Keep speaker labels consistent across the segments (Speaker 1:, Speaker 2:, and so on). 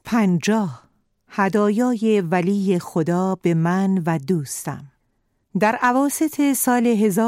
Speaker 1: 50 هدایای ولی خدا به من و دوستم. در اواسط سال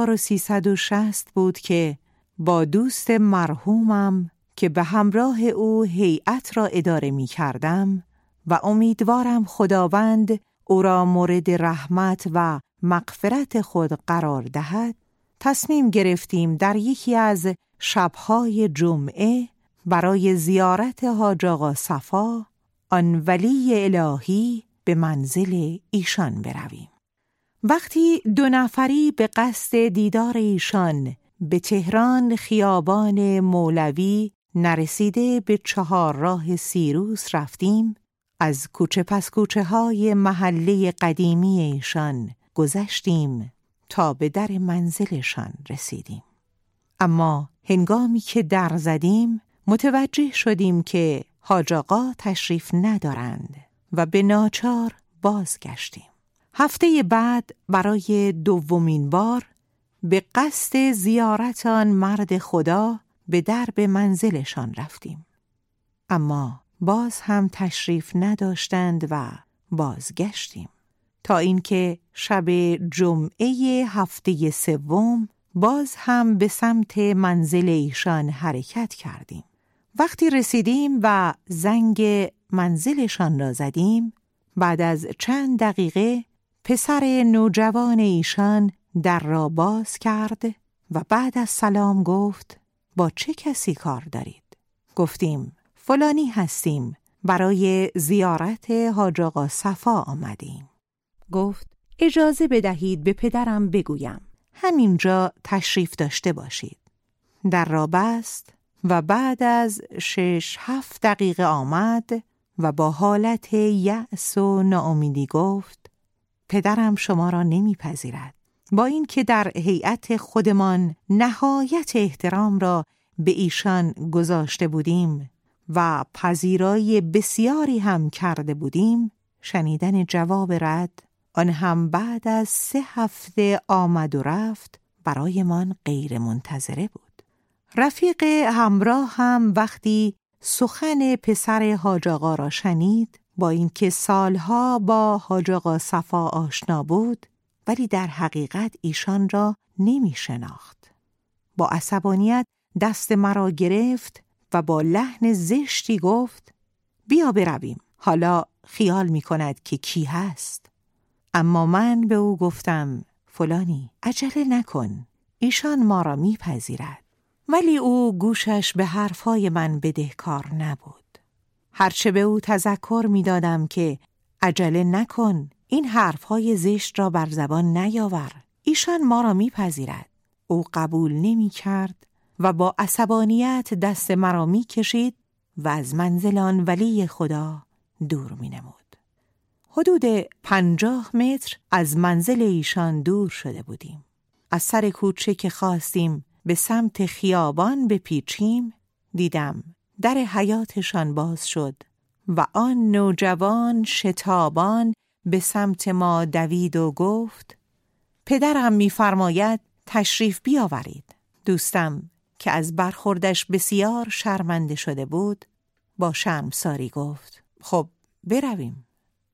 Speaker 1: 1360 بود که با دوست مرحومم که به همراه او هیئت را اداره می کردم و امیدوارم خداوند او را مورد رحمت و مغفرت خود قرار دهد، تصمیم گرفتیم در یکی از شب‌های جمعه برای زیارت حاج آقا صفا، آن ولی الهی، به منزل ایشان برویم. وقتی 2 نفری به قصد دیدار ایشان به تهران خیابان مولوی نرسیده به 4 راه سیروس رفتیم، از کوچه پس کوچه های محله قدیمی ایشان گذشتیم تا به در منزلشان رسیدیم. اما هنگامی که در زدیم متوجه شدیم که حاج آقا تشریف ندارند و به ناچار بازگشتیم. هفته بعد برای 2مین بار به قصد زیارت آن مرد خدا به درب منزلشان رفتیم، اما باز هم تشریف نداشتند و بازگشتیم تا اینکه شب جمعه هفته 3 باز هم به سمت منزل ایشان حرکت کردیم. وقتی رسیدیم و زنگ منزلشان را زدیم، بعد از چند دقیقه پسر نوجوان ایشان در را باز کرد و بعد از سلام گفت: با چه کسی کار دارید؟ گفتیم: فلانی هستیم، برای زیارت حاج آقا صفا آمدیم. گفت: اجازه بدهید به پدرم بگویم همینجا تشریف داشته باشید. در را بست و بعد از 6-7 دقیقه آمد و با حالت یأس و ناامیدی گفت: پدرم شما را نمیپذیرد. با این که در هیئت خودمان نهایت احترام را به ایشان گذاشته بودیم و پذیرایی بسیاری هم کرده بودیم، شنیدن جواب رد، آن هم بعد از 3 هفته آمد و رفت، برایمان غیر منتظره بود. رفیق همراه هم وقتی سخن پسر حاج آقا را شنید، با اینکه سالها با حاج آقا صفا آشنا بود ولی در حقیقت ایشان را نمی شناخت، با عصبانیت دست مرا گرفت و با لحن زشتی گفت: بیا برویم، حالا خیال می کند که کی هست. اما من به او گفتم: فلانی، عجله نکن، ایشان ما را می پذیرد. ولی او گوشش به حرفای من بدهکار نبود. هرچه به او تذکر می دادم که عجله نکن، این حرفهای زشت را بر زبان نیاور، ایشان ما را می پذیرد، او قبول نمی کرد و با عصبانیت دست مرا می کشید و از منزل آن ولی خدا دور می نمود. حدود 50 متر از منزل ایشان دور شده بودیم. از سر کوچه که خواستیم به سمت خیابان بپیچیم، دیدم در حیاطشان باز شد و آن نوجوان شتابان به سمت ما دوید و گفت: پدرم می‌فرماید تشریف بیاورید. دوستم که از برخوردش بسیار شرمنده شده بود با شرمساری گفت: خب برویم.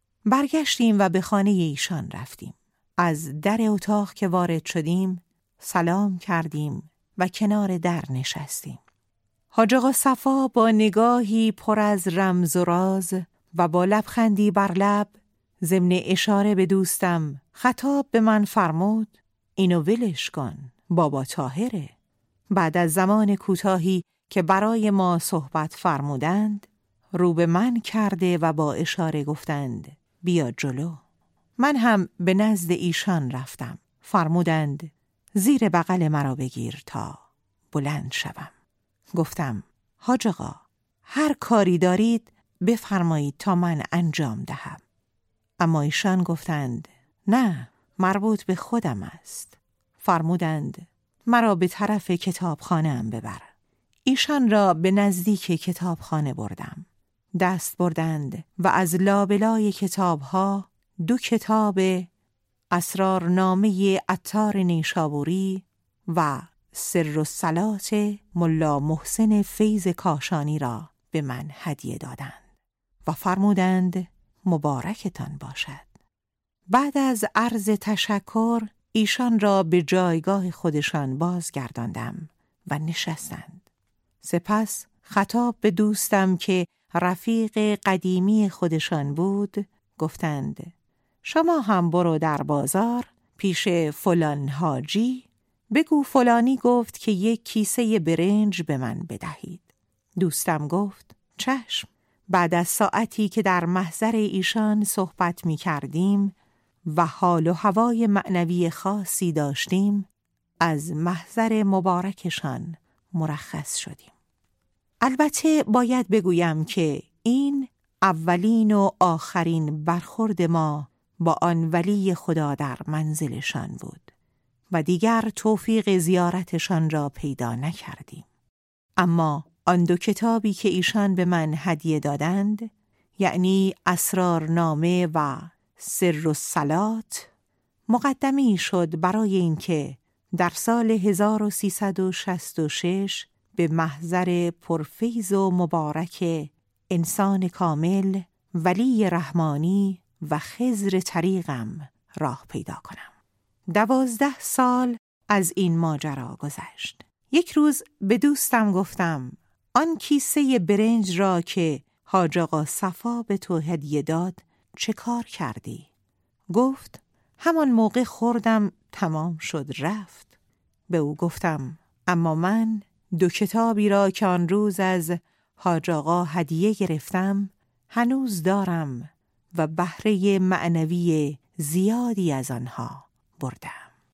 Speaker 1: برگشتیم و به خانه ایشان رفتیم. از در اتاق که وارد شدیم سلام کردیم و کنار در نشستیم. حاج آقا صفا با نگاهی پر از رمز و راز و با لبخندی بر لب ضمن اشاره به دوستم خطاب به من فرمود: اینو ولش کن، بابا طاهره. بعد از زمان کوتاهی که برای ما صحبت فرمودند، رو به من کرده و با اشاره گفتند: بیا جلو. من هم به نزد ایشان رفتم. فرمودند: زیر بغل مرا بگیر تا بلند شوم. گفتم: حاج آقا، هر کاری دارید بفرمایید تا من انجام دهم. اما ایشان گفتند: نه، مربوط به خودم است. فرمودند: مرا به طرف کتابخانه ام ببر. ایشان را به نزدیک کتابخانه بردم. دست بردند و از لابلای کتابها 2 کتاب اسرارنامه عطار نیشابوری و سرالصلات ملا محسن فیض کاشانی را به من هدیه دادند و فرمودند مبارکتان باشد. بعد از عرض تشکر ایشان را به جایگاه خودشان بازگرداندم و نشستند. سپس خطاب به دوستم که رفیق قدیمی خودشان بود گفتند شما هم برو در بازار پیش فلان حاجی بگو فلانی گفت که یک کیسه برنج به من بدهید. دوستم گفت چشم. بعد از ساعتی که در محضر ایشان صحبت می کردیم و حال و هوای معنوی خاصی داشتیم از محضر مبارکشان مرخص شدیم. البته باید بگویم که این اولین و آخرین برخورد ما با آن ولی خدا در منزلشان بود و دیگر توفیق زیارتشان را پیدا نکردیم. اما آن دو کتابی که ایشان به من هدیه دادند، یعنی اسرارنامه و سر الصلات، مقدمی شد برای اینکه در سال 1366 به محضر پرفیض و مبارک انسان کامل ولی رحمانی و خضر طریقم راه پیدا کنم. 12 سال از این ماجرا گذشت. یک روز به دوستم گفتم آن کیسه برنج را که حاج آقا صفا به تو هدیه داد چه کار کردی؟ گفت همان موقع خوردم تمام شد رفت. به او گفتم اما من 2 کتابی را که آن روز از حاج آقا هدیه گرفتم هنوز دارم و بهره معنوی زیادی از آنها بردم.